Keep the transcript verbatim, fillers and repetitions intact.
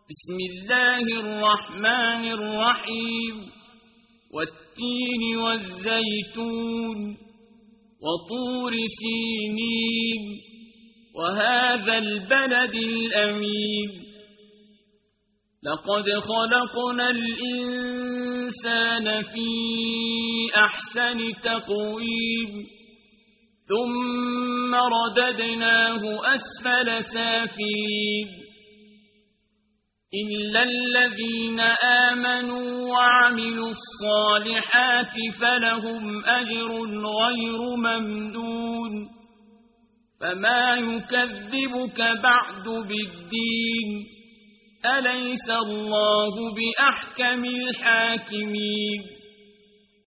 بسم الله الرحمن الرحيم والتين والزيتون وطور سينين وهذا البلد الأمين لقد خلقنا الإنسان في أحسن تقويم ثم رددناه أسفل سافلين إلا الذين آمنوا وعملوا الصالحات فلهم أجر غير ممنون فما يكذبك بعد بالدين أليس الله بأحكم الحاكمين